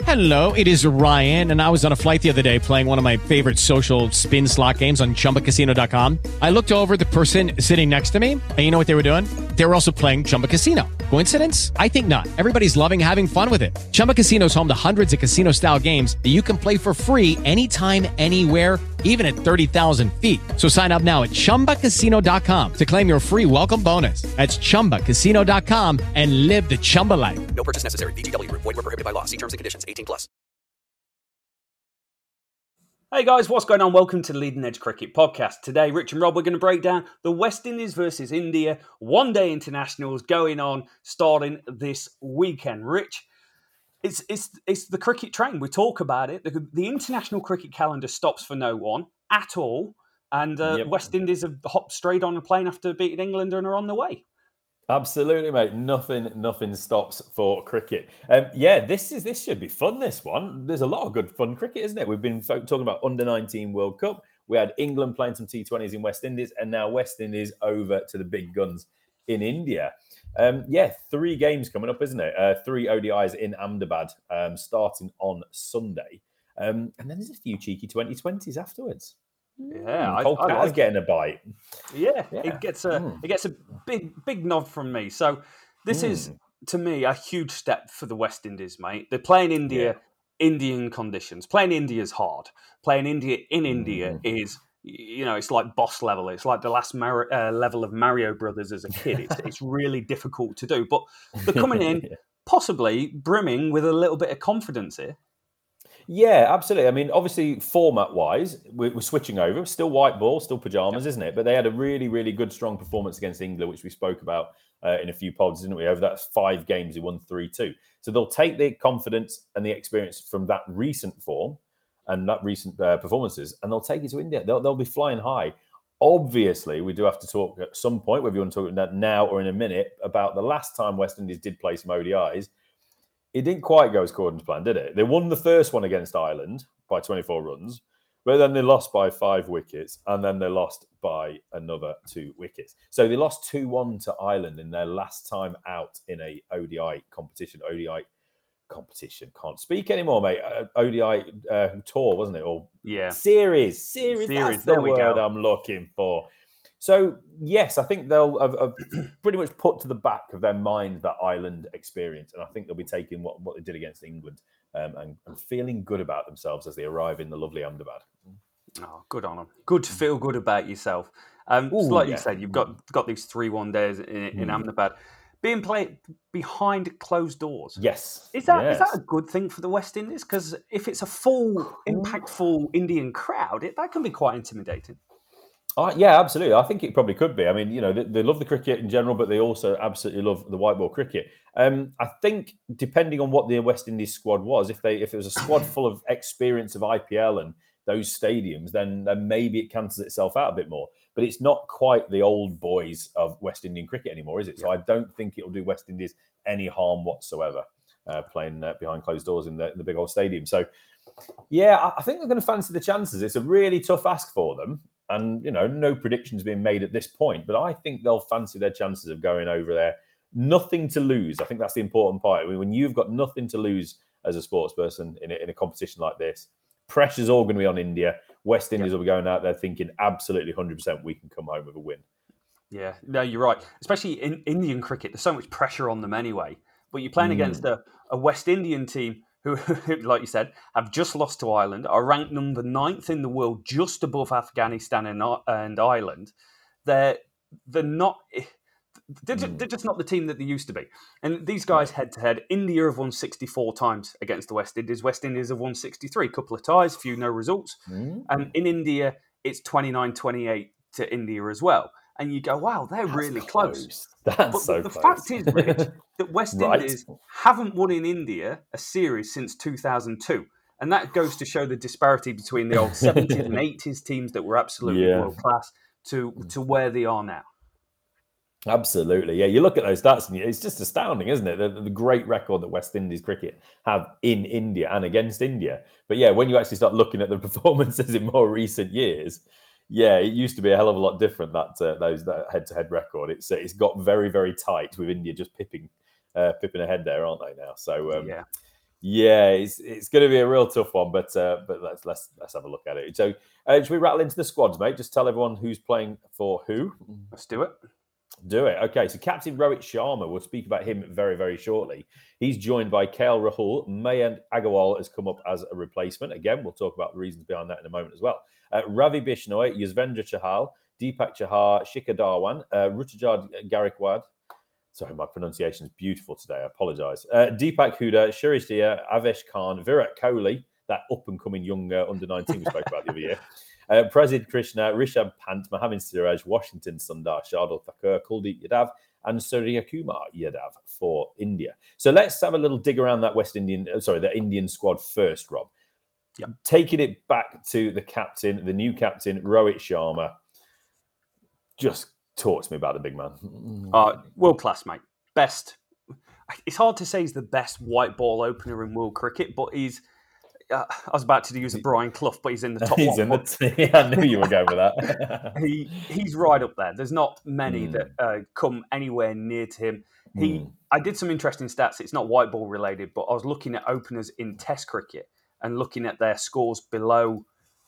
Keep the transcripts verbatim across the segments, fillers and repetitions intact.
Hello, it is Ryan, and I was on a flight the other day playing one of my favorite social spin slot games on Chumba Casino dot com. I looked over at the person sitting next to me, and you know what they were doing? They were also playing Chumba Casino. Coincidence? I think not. Everybody's loving having fun with it. Chumba Casino is home to hundreds of casino-style games that you can play for free anytime, anywhere, even at thirty thousand feet. So sign up now at Chumba Casino dot com to claim your free welcome bonus. That's Chumba Casino dot com and live the Chumba life. No purchase necessary. V G W. Void where prohibited by law. See terms and conditions. eighteen plus. Hey guys, what's going on? Welcome to the Leading Edge Cricket Podcast. Today, Rich and Rob, we're going to break down the West Indies versus India one-day internationals going on starting this weekend. Rich, it's it's it's the cricket train. We talk about it. The, the international cricket calendar stops for no one at all, and uh, Yep. West Indies have hopped straight on a plane after beating England and are on the way. Absolutely, mate. Nothing, nothing stops for cricket. Um, yeah, this is this should be fun. This one, there's a lot of good fun cricket, isn't it? We've been fo- talking about under nineteen World Cup. We had England playing some T twenties in West Indies, and now West Indies over to the big guns in India. Um, yeah, three games coming up, isn't it? Uh, three O D Is in Ahmedabad, um, starting on Sunday, um, and then there's a few cheeky twenty twenties afterwards. Yeah, Mm, I- Cole I Palmer's like getting a bite. Yeah, Yeah. it gets a Mm. it gets a big big nod from me. So this is to me a huge step for the West Indies, mate. They're playing India Indian conditions. Playing India is hard. Playing India in India is you know it's like boss level. It's like the last Mar- uh, level of Mario Brothers as a kid. It's it's really difficult to do. But they're coming in Yeah. possibly brimming with a little bit of confidence here. Yeah, absolutely. I mean, obviously, format-wise, we're, we're switching over. Still white ball, still pajamas, isn't it? But they had a really, really good, strong performance against England, which we spoke about uh, in a few pods, didn't we? Over that five games, he won three two. So they'll take the confidence and the experience from that recent form and that recent uh, performances, and they'll take it to India. They'll, they'll be flying high. Obviously, we do have to talk at some point, whether you want to talk about that now or in a minute, about the last time West Indies did play some O D Is. It didn't quite go as according to plan, did it? They won the first one against Ireland by twenty-four runs, but then they lost by five wickets, and then they lost by another two wickets. So they lost two one to Ireland in their last time out in a O D I competition. O D I competition. Can't speak anymore, mate. Uh, O D I uh, tour, wasn't it? Or Yeah. series. Series. Series, That's the there we word go. I'm looking for. So, yes, I think they'll have, have pretty much put to the back of their mind that Ireland experience. And I think they'll be taking what, what they did against England um, and, and feeling good about themselves as they arrive in the lovely Ahmedabad. Oh, good on them. Good to feel good about yourself. Um, Ooh, like yeah. you said, you've got got these three one days in, in Mm. Ahmedabad being played behind closed doors. Yes. Is that is yes. that a good thing for the West Indies? Because if it's a full, impactful Indian crowd, it, that can be quite intimidating. Uh, yeah, absolutely. I think it probably could be. I mean, you know, they, they love the cricket in general, but they also absolutely love the white ball cricket. Um, I think depending on what the West Indies squad was, if they if it was a squad full of experience of I P L and those stadiums, then, then maybe it cancels itself out a bit more. But it's not quite the old boys of West Indian cricket anymore, is it? So I don't think it'll do West Indies any harm whatsoever uh, playing uh, behind closed doors in the, in the big old stadium. So, yeah, I, I think they're going to fancy the chances. It's a really tough ask for them. And, you know, no predictions being made at this point, but I think they'll fancy their chances of going over there. Nothing to lose. I think that's the important part. I mean, when you've got nothing to lose as a sports person in a, in a competition like this, pressure's all going to be on India. West Indies will be going out there thinking absolutely one hundred percent we can come home with a win. Yeah, no, you're right. Especially in Indian cricket, there's so much pressure on them anyway. But you're playing Mm. against a, a West Indian team who, like you said, have just lost to Ireland, are ranked number ninth in the world, just above Afghanistan and, and Ireland. They're they're not. They're just, they're just not the team that they used to be. And these guys head to head, India have won sixty-four times against the West Indies. West Indies have won sixty-three, a couple of ties, few no results. Mm. And in India, it's twenty-nine twenty-eight to India as well. And you go, wow, they're That's really close. That's But so the, the close. fact is, Rich, that West Right. Indies haven't won in India a series since two thousand two. And that goes to show the disparity between the old seventies and eighties teams that were absolutely Yeah. world class to, to where they are now. Absolutely. Yeah, you look at those stats and it's just astounding, isn't it? The, the great record that West Indies cricket have in India and against India. But yeah, when you actually start looking at the performances in more recent years, yeah, it used to be a hell of a lot different, that uh, those that head-to-head record. It's uh, it's got very, very tight with India just pipping uh, pipping ahead there, aren't they now? So, um, Yeah. Yeah, it's it's going to be a real tough one, but uh, but let's let's let's have a look at it. So, uh, should we rattle into the squads, mate? Just tell everyone who's playing for who. Let's do it. Do it. Okay, so Captain Rohit Sharma, we'll speak about him very, very shortly. He's joined by K L Rahul. Mayank Agarwal has come up as a replacement. Again, we'll talk about the reasons behind that in a moment as well. Uh, Ravi Bishnoi, Yuzvendra Chahal, Deepak Chahar, Shikhar Dhawan, uh, Ruturaj Gaikwad. Sorry, my pronunciation is beautiful today. I apologise. Uh, Deepak Huda, Shirish Dia, Avesh Khan, Virat Kohli, that up-and-coming young uh, under nineteen we spoke about the other year. Uh, Prasid Krishna, Rishabh Pant, Mohammad Siraj, Washington Sundar, Shardul Thakur, Kuldeep Yadav, and Surya Kumar Yadav for India. So let's have a little dig around that West Indian, uh, sorry, the Indian squad first, Rob. Yep. Taking it back to the captain, the new captain, Rohit Sharma. Just talk to me about the big man. Uh, world class, mate. Best. It's hard to say he's the best white ball opener in world cricket, but he's. Uh, I was about to use a Brian Clough, but he's in the top he's one. In the t- I knew you were going with that. he he's right up there. There's not many mm. that uh, come anywhere near to him. He. Mm. I did some interesting stats. It's not white ball related, but I was looking at openers in Test cricket and looking at their scores below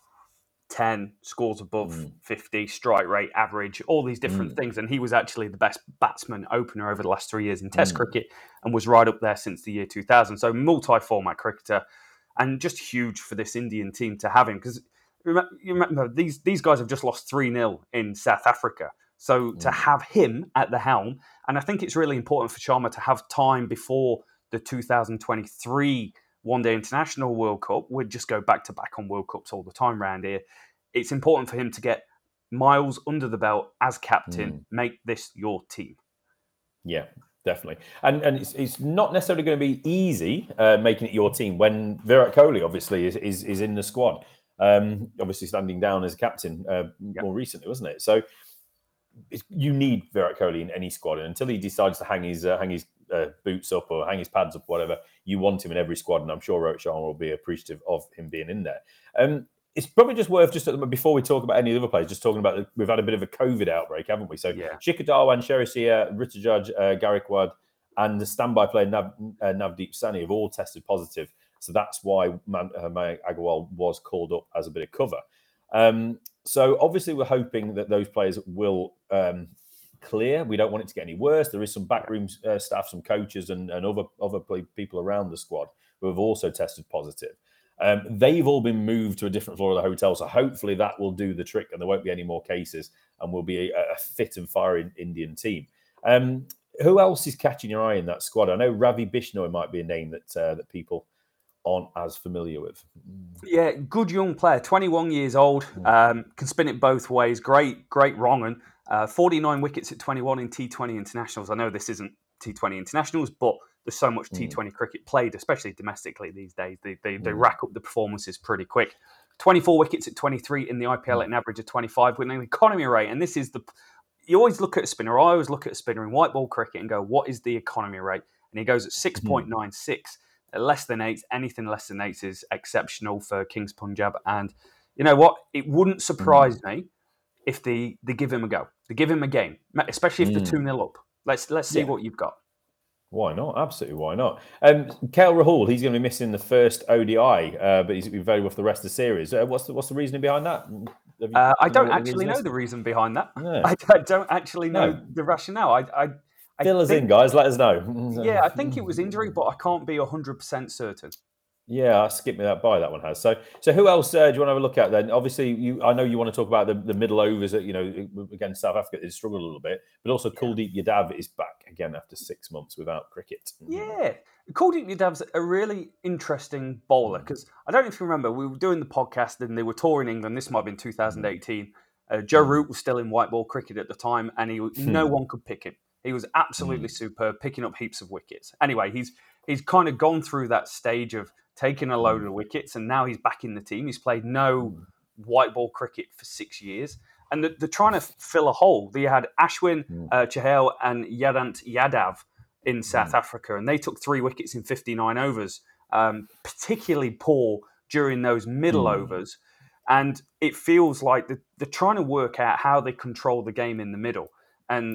ten, scores above mm. fifty, strike rate, average, all these different mm. things. And he was actually the best batsman opener over the last three years in Test mm. cricket and was right up there since the year two thousand. So multi-format cricketer and just huge for this Indian team to have him. Because remember, you remember these, these guys have just lost three nil in South Africa. So mm. to have him at the helm, and I think it's really important for Sharma to have time before the two thousand twenty-three One Day International World Cup. We'd just go back to back on World Cups all the time around here. It's important for him to get miles under the belt as captain. Mm. Make this your team. Yeah, definitely. And and it's, it's not necessarily going to be easy uh, making it your team when Virat Kohli obviously is is, is in the squad. Um, obviously standing down as captain uh, yep. more recently, wasn't it? So it's, you need Virat Kohli in any squad, and until he decides to hang his uh, hang his uh, boots up or hang his pads up, whatever, you want him in every squad, and I'm sure Rohit Sharma will be appreciative of him being in there. Um, It's probably just worth just before we talk about any other players, just talking about the, we've had a bit of a COVID outbreak, haven't we? So yeah. Shikhar Dhawan, Sherishia, Ruturaj uh, Gaikwad, and the standby player Nav, uh, Navdeep Sani have all tested positive. So that's why Man, uh, Mayank Agarwal was called up as a bit of cover. Um, so obviously we're hoping that those players will um, clear. We don't want it to get any worse. There is some backroom uh, staff, some coaches, and, and other other people around the squad who have also tested positive. Um, they've all been moved to a different floor of the hotel, so hopefully that will do the trick and there won't be any more cases and we'll be a, a fit and firing Indian team. Um, who else is catching your eye in that squad? I know Ravi Bishnoi might be a name that uh, that people aren't as familiar with. Yeah, good young player, twenty-one years old, um, can spin it both ways. Great, great wrong un. Uh, forty-nine wickets at twenty-one in T twenty internationals. I know this isn't T twenty internationals, but there's so much T twenty mm. cricket played, especially domestically these days. They they, they mm. rack up the performances pretty quick. twenty-four wickets at twenty-three in the I P L at an average of twenty-five with an economy rate. And this is the... You always look at a spinner. I always look at a spinner in white ball cricket and go, what is the economy rate? And he goes at six point nine six. Mm. At less than eight. Anything less than eight is exceptional for Kings Punjab. And you know what? It wouldn't surprise mm. me if they, they give him a go. They give him a game, especially if mm. they're two nil up. Let's, let's see yeah. what you've got. Why not? Absolutely, why not? Um, K L Rahul, he's going to be missing the first O D I, uh, but he's going to be very well for the rest of the series. Uh, what's the what's the reasoning behind that? You, uh, I don't actually know the reason behind that. No. I, I don't actually know no. the rationale. I, I, I Fill us think, in, guys. Let us know. Yeah, I think it was injury, but I can't be one hundred percent certain. Yeah, I skipped me that by. That one has. So, so who else uh, do you want to have a look at then? Obviously, you. I know you want to talk about the, the middle overs. You know, against South Africa, they struggled a little bit, but also yeah. Kuldeep Yadav is back again after six months without cricket. Yeah, Kuldeep Yadav's a really interesting bowler because I don't know if you remember, we were doing the podcast and they were touring England. This might have been two thousand eighteen. Uh, Joe Root was still in white ball cricket at the time, and he no one could pick him. He was absolutely mm. superb, picking up heaps of wickets. Anyway, he's he's kind of gone through that stage of taking a load of wickets, and now he's back in the team. He's played no white ball cricket for six years, and they're, they're trying to fill a hole. They had Ashwin, mm. uh, Chahal, and Yadant Yadav in South mm. Africa, and they took three wickets in fifty-nine overs, um, particularly poor during those middle mm. overs. And it feels like they're, they're trying to work out how they control the game in the middle. And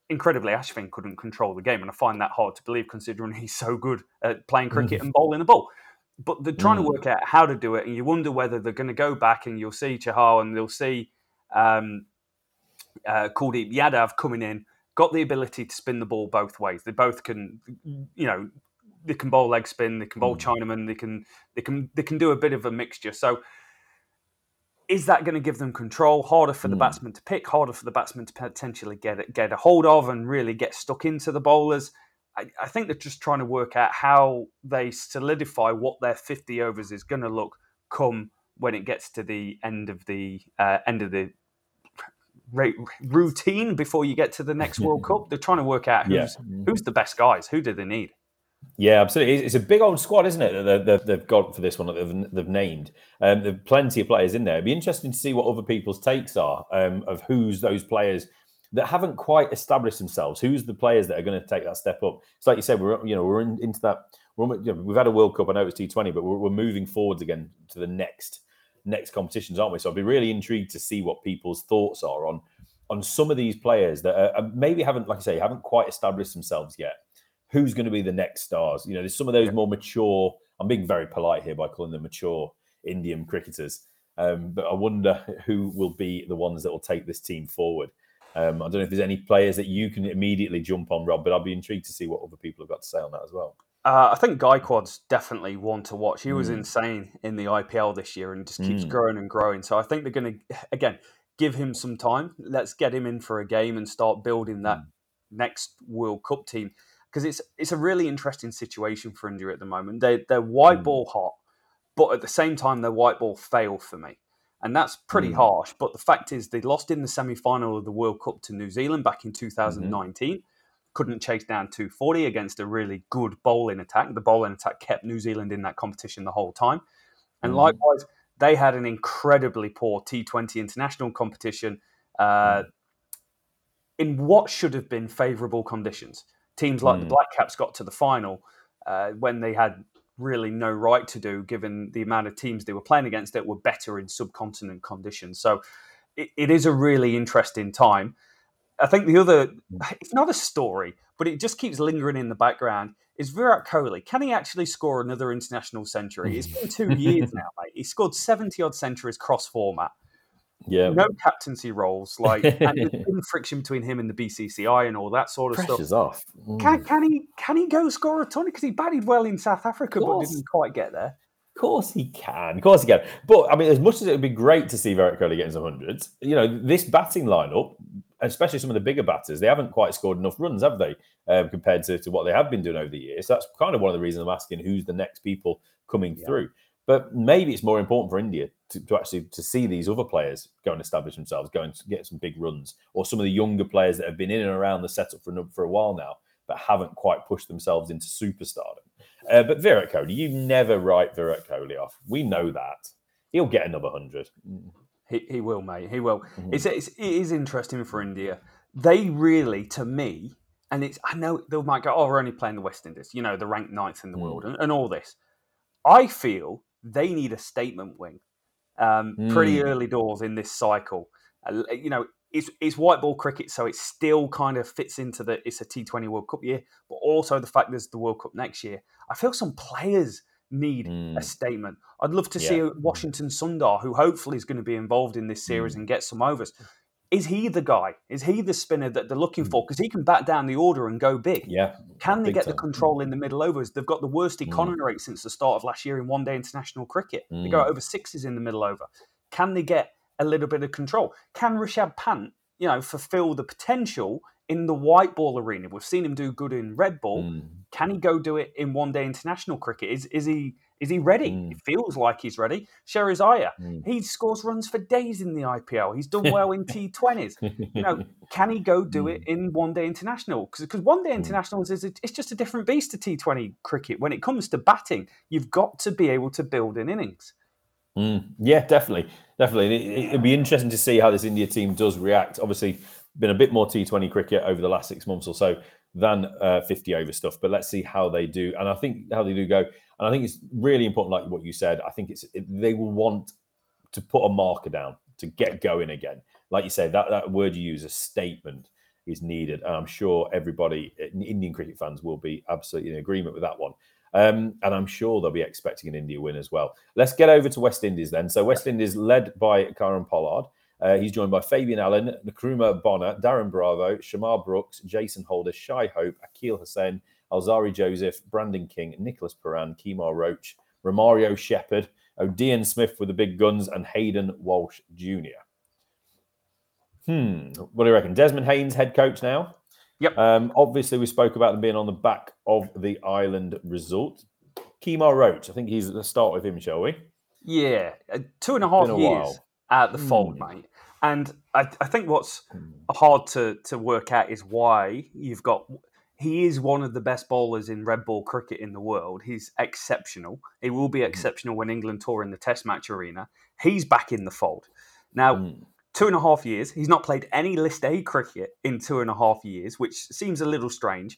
incredibly, Ashvin couldn't control the game, and I find that hard to believe considering he's so good at playing cricket and bowling the ball. But they're trying mm. to work out how to do it, and you wonder whether they're going to go back and you'll see Chahal and they'll see um, uh, Kuldeep Yadav coming in, got the ability to spin the ball both ways. They both can, you know, they can bowl leg spin, they can bowl mm. Chinaman, they can, they can, they can do a bit of a mixture. So, is that going to give them control? Harder for the mm. batsman to pick, harder for the batsman to potentially get it, get a hold of and really get stuck into the bowlers. I, I think they're just trying to work out how they solidify what their fifty overs is going to look come when it gets to the end of the uh, end of the routine before you get to the next World Cup. They're trying to work out who's yeah. who's the best guys, who do they need. Yeah, absolutely. It's a big old squad, isn't it, that they've got for this one that they've, they've named. Um, there are plenty of players in there. It'd be interesting to see what other people's takes are um, of who's those players that haven't quite established themselves. Who's the players that are going to take that step up? It's like you said, we're you know we're in, into that. We're, you know, we've had a World Cup. I know it's T twenty, but we're, we're moving forwards again to the next next competitions, aren't we? So I'd be really intrigued to see what people's thoughts are on on some of these players that are, maybe haven't, like I say, haven't quite established themselves yet. Who's going to be the next stars? You know, there's some of those more mature, I'm being very polite here by calling them mature Indian cricketers. Um, but I wonder who will be the ones that will take this team forward. Um, I don't know if there's any players that you can immediately jump on, Rob, but I'll be intrigued to see what other people have got to say on that as well. Uh, I think Gaikwad's definitely one to watch. He mm. was insane in the I P L this year and just keeps mm. growing and growing. So I think they're going to, again, give him some time. Let's get him in for a game and start building that mm. next World Cup team. Because it's it's a really interesting situation for India at the moment. They, they're white mm. ball hot, but at the same time, their white ball fail for me. And that's pretty mm. harsh. But the fact is, they lost in the semi-final of the World Cup to New Zealand back in two thousand nineteen. Mm-hmm. Couldn't chase down two forty against a really good bowling attack. The bowling attack kept New Zealand in that competition the whole time. And mm. likewise, they had an incredibly poor T twenty international competition uh, mm. in what should have been favourable conditions. Teams like mm. the Black Caps got to the final uh, when they had really no right to do, given the amount of teams they were playing against that were better in subcontinent conditions. So it, it is a really interesting time. I think the other, it's not a story, but it just keeps lingering in the background, is Virat Kohli. Can he actually score another international century? It's been two years now, mate. He scored seventy-odd centuries cross-format. Yeah, no captaincy roles, like and there's been friction between him and the B C C I and all that sort of Pressure's stuff. Off. Mm. Can, can he can he go score a ton? Because he batted well in South Africa, but didn't quite get there. Of course he can. Of course he can. But I mean, as much as it would be great to see Virat Kohli getting some hundreds, you know, this batting lineup, especially some of the bigger batters, they haven't quite scored enough runs, have they? Um, compared to, to what they have been doing over the years. So that's kind of one of the reasons I'm asking who's the next people coming yeah. through. But maybe it's more important for India to, to actually to see these other players go and establish themselves, go and get some big runs, or some of the younger players that have been in and around the setup for, for a while now, but haven't quite pushed themselves into superstardom. Uh, but Virat Kohli, you never write Virat Kohli off. We know that. He'll get another hundred. He, he will, mate. He will. Mm-hmm. It's, it's, it is interesting for India. They really, to me, and it's I know they might go, oh, we're only playing the West Indies, you know, the ranked ninth in the mm. world, and, and all this. I feel they need a statement wing um, mm. pretty early doors in this cycle. Uh, you know, it's, it's white ball cricket, so it still kind of fits into the, it's a T twenty World Cup year, but also the fact there's the World Cup next year. I feel some players need mm. a statement. I'd love to yeah. see Washington Sundar, who hopefully is going to be involved in this series mm. and get some overs. Is he the guy? Is he the spinner that they're looking for? Because he can back down the order and go big. Yeah. Can they big get time. the control in the middle overs? They've got the worst economy mm. rate since the start of last year in one-day international cricket. Mm. They go over sixes in the middle over. Can they get a little bit of control? Can Rishabh Pant, you know, fulfill the potential in the white ball arena? We've seen him do good in red ball. Mm. Can he go do it in one-day international cricket? Is is he is he ready? Mm. It feels like he's ready. Sherry Iyer, mm. he scores runs for days in the I P L. He's done well in T twenties. You know, can he go do mm. it in one-day international? Because one-day internationals is a, it's just a different beast to T twenty cricket. When it comes to batting, you've got to be able to build an innings. Mm. Yeah, definitely, definitely. It, it'd be interesting to see how this India team does react. Obviously, been a bit more T twenty cricket over the last six months or so than uh, fifty over stuff. But let's see how they do. And I think how they do go. And I think it's really important, like what you said. I think it's it, they will want to put a marker down to get going again. Like you said, that, that word you use, a statement. is needed. And I'm sure everybody, Indian cricket fans, will be absolutely in agreement with that one. Um, and I'm sure they'll be expecting an India win as well. Let's get over to West Indies then. So West Indies led by Kieron Pollard. Uh, he's joined by Fabian Allen, Nkrumah Bonner, Darren Bravo, Shamar Brooks, Jason Holder, Shai Hope, Akil Hussain, Alzari Joseph, Brandon King, Nicholas Paran, Kemar Roach, Romario Shepherd, Odean Smith with the big guns, and Hayden Walsh Junior Hmm. What do you reckon? Desmond Haynes, head coach now? Yep. Um, obviously, we spoke about them being on the back of the Ireland result. Kemar Roach, I think he's. Let's start with him, shall we? Yeah, uh, two and a half a years while. at the fold, Hmm. mate. And I, I think what's hard to, to work out is why you've got. He is one of the best bowlers in red ball cricket in the world. He's exceptional. He will be exceptional when England tour in the Test match arena. He's back in the fold. Now, Mm. two and a half years. He's not played any List A cricket in two and a half years, which seems a little strange.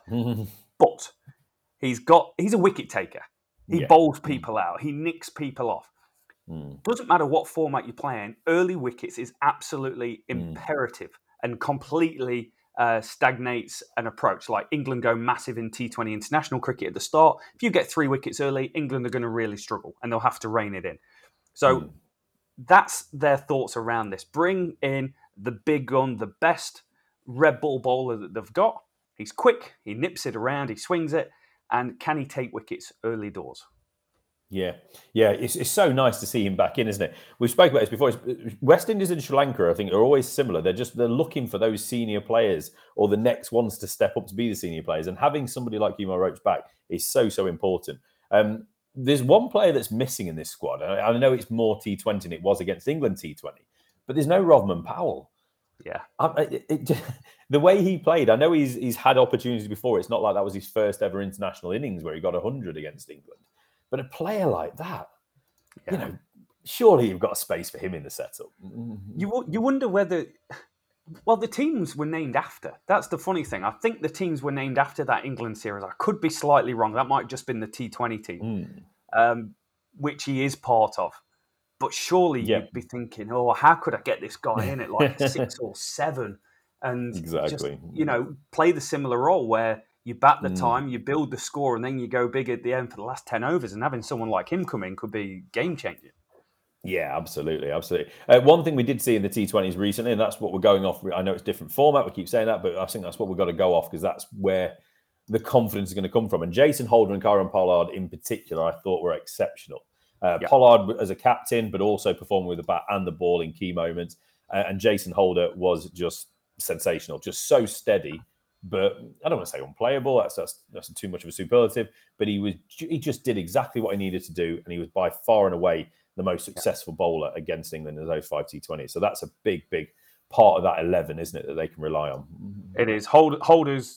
But he's got. He's a wicket taker. He Yeah. bowls people out. He nicks people off. Mm. Doesn't matter what format you play in, early wickets is absolutely Mm. imperative and completely uh, stagnates an approach. Like England go massive in T twenty international cricket at the start. If you get three wickets early, England are going to really struggle and they'll have to rein it in. So Mm. that's their thoughts around this. Bring in the big gun, the best red ball bowler that they've got. He's quick, he nips it around, he swings it, and can he take wickets early doors? Yeah, yeah, it's, it's so nice to see him back in, isn't it? We've spoken about this before. It's, West Indies and Sri Lanka, I think, are always similar. They're just they're looking for those senior players or the next ones to step up to be the senior players. And having somebody like Kemar Roach back is so so important. Um, there's one player that's missing in this squad. I, I know it's more T twenty than it was against England T twenty, but there's no Rodman Powell. Yeah, I, it, it, the way he played, I know he's he's had opportunities before. It's not like that was his first ever international innings where he got one hundred against England. But a player like that, yeah. you know, surely you've got a space for him in the setup. You you wonder whether, well, the teams were named after. That's the funny thing. I think the teams were named after that England series. I could be slightly wrong. That might have just been the T twenty team, Mm. um, which he is part of. But surely Yeah. you'd be thinking, oh, how could I get this guy in at like six or seven and Exactly. just, you know, play the similar role where you bat the Mm. time, you build the score, and then you go big at the end for the last ten overs. And having someone like him come in could be game changing. Yeah, absolutely, absolutely. Uh, one thing we did see in the T twenties recently, and that's what we're going off. I know it's different format. We keep saying that, but I think that's what we've got to go off because that's where the confidence is going to come from. And Jason Holder and Kieron Pollard in particular, I thought were exceptional. Uh, Yeah. Pollard as a captain, but also performing with the bat and the ball in key moments. Uh, and Jason Holder was just sensational, just so steady. But I don't want to say unplayable. That's, that's that's too much of a superlative. But he was he just did exactly what he needed to do, and he was by far and away the most successful bowler against England in those five T twenty. So that's a big, big part of that eleven, isn't it, that they can rely on? It is. Hold, holders,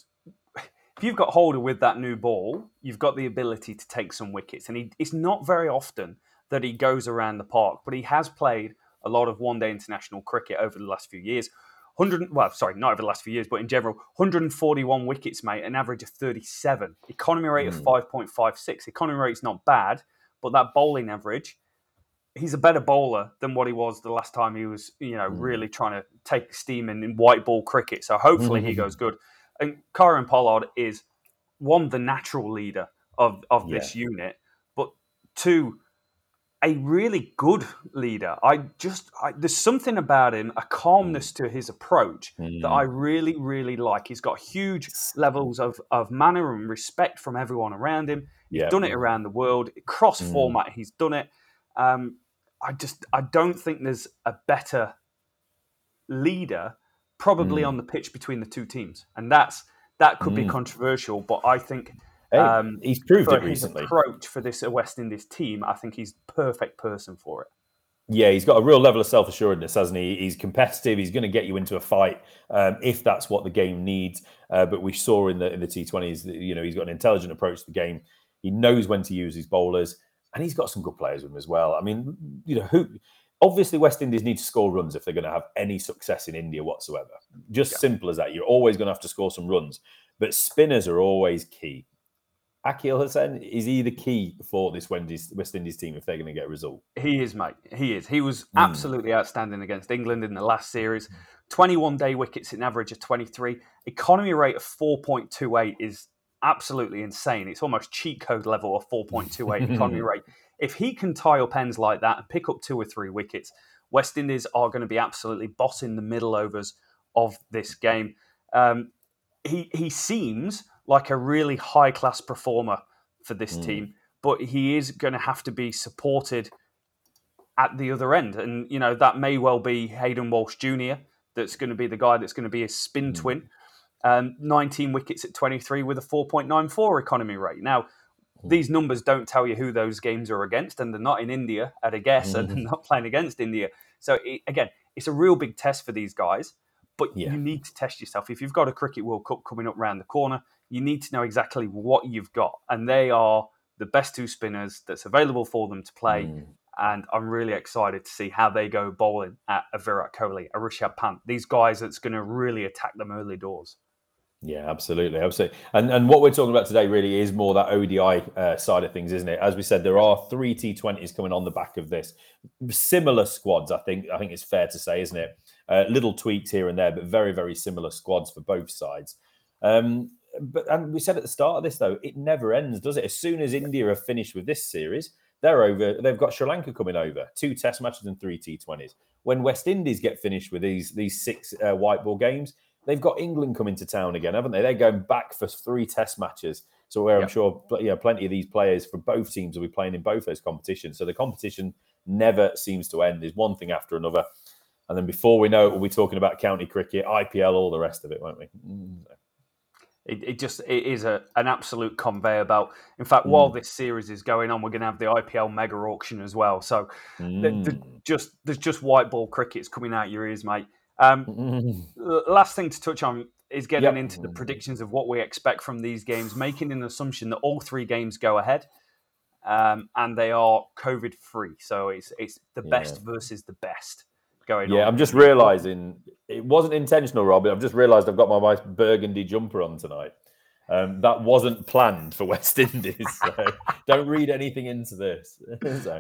if you've got Holder with that new ball, you've got the ability to take some wickets. And he, it's not very often that he goes around the park, but he has played a lot of one-day international cricket over the last few years. one hundred, well, sorry, not over the last few years, but in general, one hundred forty-one wickets, mate, an average of thirty-seven. Economy rate Mm. of five point five six. Economy rate's not bad, but that bowling average, he's a better bowler than what he was the last time he was, you know, Mm. really trying to take steam in, in white ball cricket. So hopefully he goes good. And Kieron Pollard is, one, the natural leader of, of this unit, but two, a really good leader. I just, I, there's something about him, a calmness to his approach Mm. that I really, really like. He's got huge levels of, of manner and respect from everyone around him. He's Yeah. done it around the world. Cross Mm. format, he's done it. Um, I just, I don't think there's a better leader probably Mm. on the pitch between the two teams. And that's, that could be Mm. controversial, but I think Hey, um, he's proved for it his recently. approach for this West Indies team, I think he's the perfect person for it. Yeah, he's got a real level of self-assuredness, hasn't he? He's competitive. He's going to get you into a fight um, if that's what the game needs. Uh, but we saw in the in the T twenties that, you know, he's got an intelligent approach to the game. He knows when to use his bowlers, and he's got some good players with him as well. I mean, you know, who obviously West Indies need to score runs if they're going to have any success in India whatsoever. Just Yeah. simple as that. You're always going to have to score some runs, but spinners are always key. Akeal Hosein, is he the key for this West Indies team if they're going to get a result? He is, mate. He is. He was absolutely mm. outstanding against England in the last series. twenty-one day wickets in average of twenty-three. Economy rate of four point two eight is absolutely insane. It's almost cheat code level of four point two eight economy rate. If he can tie up ends like that and pick up two or three wickets, West Indies are going to be absolutely bossing the middle overs of this game. Um, he he seems like a really high-class performer for this mm. team, but he is going to have to be supported at the other end. And, you know, that may well be Hayden Walsh Junior that's going to be the guy that's going to be a spin mm. twin. Um, nineteen wickets at twenty-three with a four point nine four economy rate. Now, mm. these numbers don't tell you who those games are against, and they're not in India at a guess, mm. and they're not playing against India. So, it, again, it's a real big test for these guys, but yeah. you need to test yourself. If you've got a Cricket World Cup coming up round the corner, you need to know exactly what you've got. And they are the best two spinners that's available for them to play. Mm. And I'm really excited to see how they go bowling at a Virat Kohli, a Rishabh Pant. These guys that's going to really attack them early doors. Yeah, absolutely. absolutely. And and what we're talking about today really is more that O D I uh, side of things, isn't it? As we said, there are three T twenties coming on the back of this. Similar squads, I think I think it's fair to say, isn't it? Uh, little tweaks here and there, but very, very similar squads for both sides. Um, but and we said at the start of this, though, it never ends, does it? As soon as India are finished with this series, they're over. They've got Sri Lanka coming over, two Test matches and three T twenties. When West Indies get finished with these these six uh, white ball games, they've got England coming to town again, haven't they? They're going back for three Test matches. So where yep. I'm sure you know, plenty of these players from both teams will be playing in both those competitions. So the competition never seems to end. There's one thing after another. And then before we know it, we'll be talking about county cricket, I P L, all the rest of it, won't we? Mm. It, it just it is a an absolute conveyor belt. In fact, mm. while this series is going on, we're going to have the I P L mega auction as well. So mm. the, the, just there's just white ball crickets coming out your ears, mate. Um, mm. Last thing to touch on is getting yep. into the predictions of what we expect from these games, making an assumption that all three games go ahead um, and they are COVID free. So it's it's the yeah. best versus the best. Going yeah, on. I'm just realising it wasn't intentional, Robbie. I've just realised I've got my nice burgundy jumper on tonight. Um, that wasn't planned for West Indies. So don't read anything into this. so,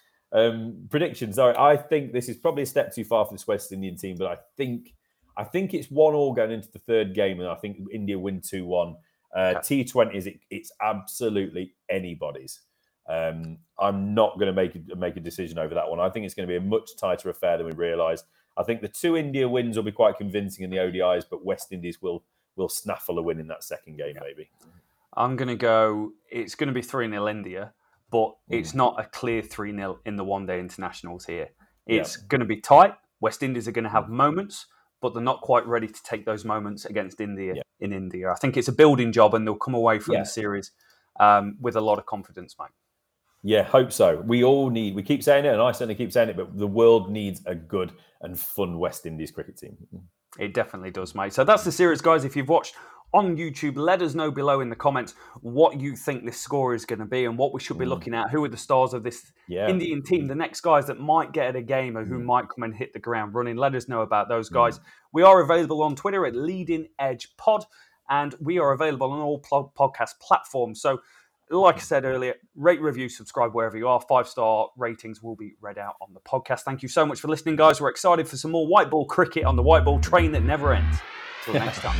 um, predictions. Sorry, I think this is probably a step too far for this West Indian team, but I think I think it's one all going into the third game, and I think India win two one. Uh, T twenties, it, it's absolutely anybody's. Um, I'm not going to make a, make a decision over that one. I think it's going to be a much tighter affair than we realised. I think the two India wins will be quite convincing in the O D Is, but West Indies will will snaffle a win in that second game, maybe. I'm going to go, it's going to be three nil India, but mm. it's not a clear three nil in the one-day internationals here. It's yeah. going to be tight. West Indies are going to have moments, but they're not quite ready to take those moments against India yeah. in India. I think it's a building job, and they'll come away from yeah. the series um, with a lot of confidence, mate. Yeah, hope so. We all need, we keep saying it, and I certainly keep saying it, but the world needs a good and fun West Indies cricket team. It definitely does, mate. So that's the series, guys. If you've watched on YouTube, let us know below in the comments what you think this score is going to be and what we should be looking at. Who are the stars of this yeah. Indian team? The next guys that might get at a game or who mm. might come and hit the ground running. Let us know about those guys. Mm. We are available on Twitter at Leading Edge Pod, and we are available on all podcast platforms. So, like I said earlier, rate, review, subscribe wherever you are. Five-star ratings will be read out on the podcast. Thank you so much for listening, guys. We're excited for some more white ball cricket on the white ball train that never ends. Till next time.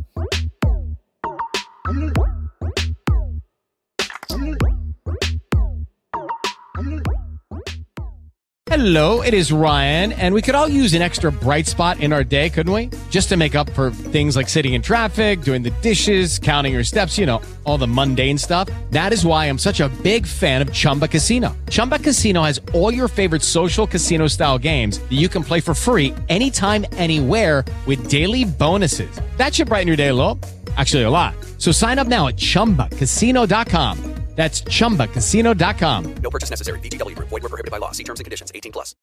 Hello, it is Ryan, and we could all use an extra bright spot in our day, couldn't we? Just to make up for things like sitting in traffic, doing the dishes, counting your steps, you know, all the mundane stuff. That is why I'm such a big fan of Chumba Casino. Chumba Casino has all your favorite social casino-style games that you can play for free anytime, anywhere with daily bonuses. That should brighten your day a little. Actually, a lot. So sign up now at chumba casino dot com. That's chumba casino dot com. No purchase necessary. V G W Group. Void where prohibited by law. See terms and conditions. eighteen plus.